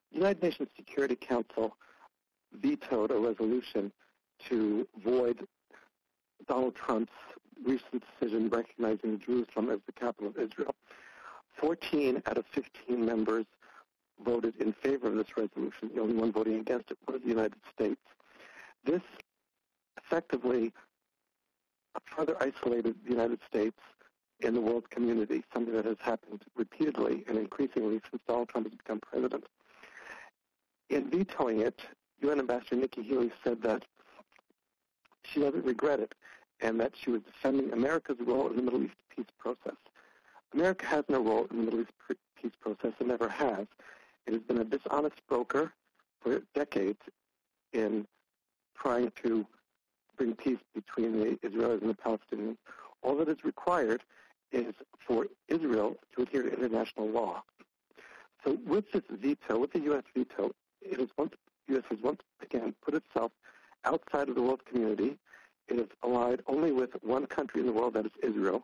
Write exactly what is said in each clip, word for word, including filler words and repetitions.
The United Nations Security Council vetoed a resolution to void Donald Trump's recent decision recognizing Jerusalem as the capital of Israel. fourteen out of fifteen members voted in favor of this resolution. The only one voting against it was the United States. This effectively further isolated the United States in the world community, something that has happened repeatedly and increasingly since Donald Trump has become president. In vetoing it, U N Ambassador Nikki Haley said that she doesn't regret it and that she was defending America's role in the Middle East peace process. America has no role in the Middle East peace process and never has. It has been a dishonest broker for decades in trying to bring peace between the Israelis and the Palestinians. All that is required is for Israel to adhere to international law. So with this veto, with the U S veto, it has once, the U S has once again put itself outside of the world community. It is allied only with one country in the world, that is Israel.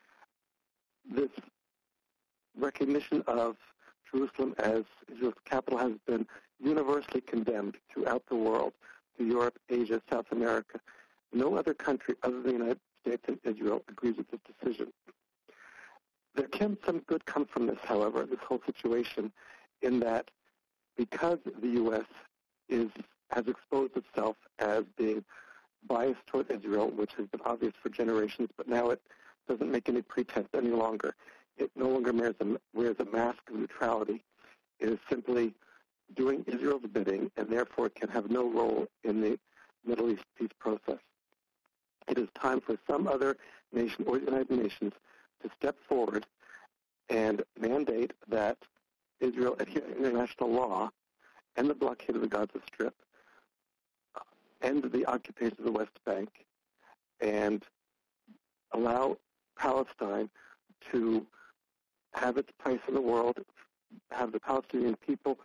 This recognition of Jerusalem as Israel's capital has been universally condemned throughout the world, to Europe, Asia, South America. No other country other than the United States and Israel agrees with this decision. There can some good come from this, however, this whole situation, in that because the U S is has exposed itself as being biased toward Israel, which has been obvious for generations, but now it doesn't make any pretense any longer. It no longer wears a, wears a mask of neutrality. It is simply doing Israel's bidding, and therefore it can have no role in the Middle East peace process. It is time for some other nation or the United Nations to step forward and mandate that Israel adhere to international law, end the blockade of the Gaza Strip, end the occupation of the West Bank, and allow Palestine to have its place in the world, have the Palestinian people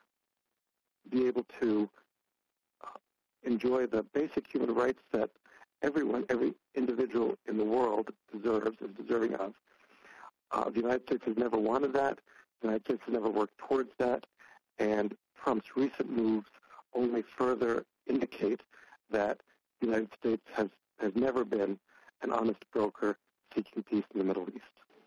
be able to uh, enjoy the basic human rights that everyone, every individual in the world deserves, is deserving of. Uh, the United States has never wanted that. The United States has never worked towards that. And Trump's recent moves only further indicate that the United States has, has never been an honest broker seeking peace in the Middle East.